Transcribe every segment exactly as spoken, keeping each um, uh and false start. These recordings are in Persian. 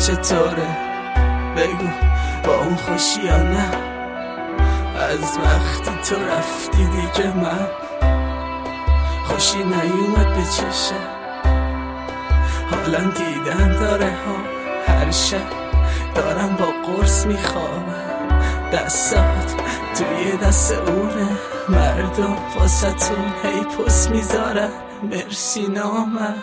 چطوره؟ بگو با اون خوشی یا نه؟ از وقتی تو رفتی دیگه من خوشی نیومد به چشم. حالا دیدن داره ها، هر شب دارم با قرص میخوابم، دستات توی دست اونه، مردم واسه‌تون هی پست میذارن مرسی نامم.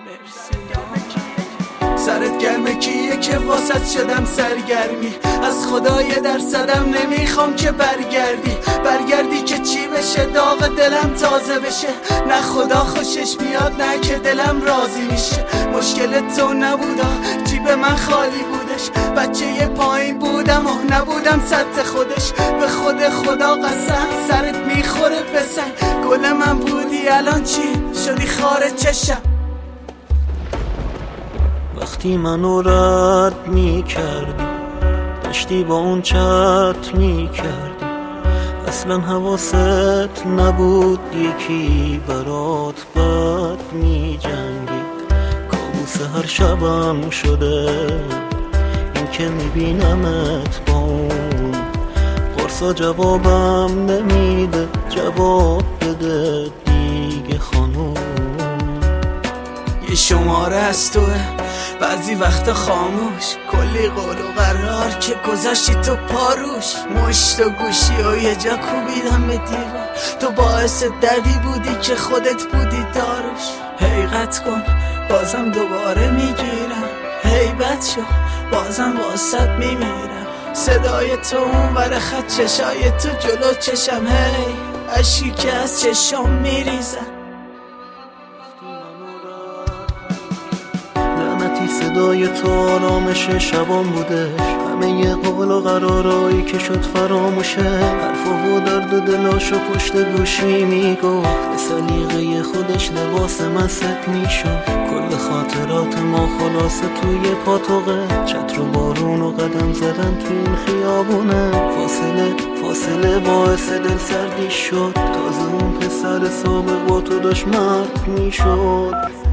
سرت گرمه کیه که واسط شدم سرگرمی، از خدای درصدم نمیخوام که برگردی. برگردی که چی بشه؟ داغ دلم تازه بشه. نه خدا خوشش بیاد نه که دلم راضی میشه. مشکل تو نبودا، جیب من خالی بودش. بچه یه پایین بودم و نبودم سطح خودش. به خود خدا قسم سرت میخوره به سنگ. گل من بودی الان چی شدی خار چشم. وقتی منو رد می کردی داشتی با اون چت می کردی، اصلا حواست نبود یکی برات بد می جنگید. کابوس هر شبم شده این که می بینمت با اون قرصا. جوابم نمیده، جواب بده دیگه خانوم. یه شماره از توه بعضی وقتا خاموش، کلی قول و قرار که گذاشتی تو پاروش. مشت و گوشی و یه جا کوبیدم به دیوار، تو باعث دردی بودی که خودت بودی داروش. حقیقت کن بازم دوباره میگیرم، هیبت شو بازم واسط میمیرم. صدای تو اون ور خط، چشای تو جلو چشم، هی اشکی که از چشم میریزم. صدای تو آرامش شبان بوده، همه ی قول و قرارایی که شد فراموشه. حرفا و درد و دلاشو پشت گوشی میگفت، به سلیقه خودش لباس من ست میشد. کل خاطرات ما خلاصه توی پاتوقه، چتر و بارون و قدم زدن توی این خیابونه. فاصله فاصله باعث دل سردی شد، تازه اون پسر سابق با تو داشت مرد میشد.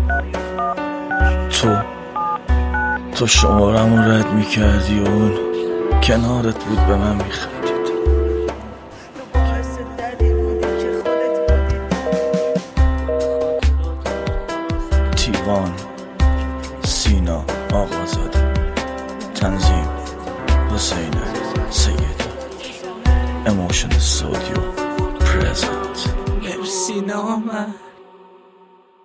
تو تو شمارم رو رد میکردی و اون کنارت بود به من میخندید. تیوان سینا آقازاده، تنظیم حسین سیدی، اموشن استودیو پرزنت. مرسی نامم.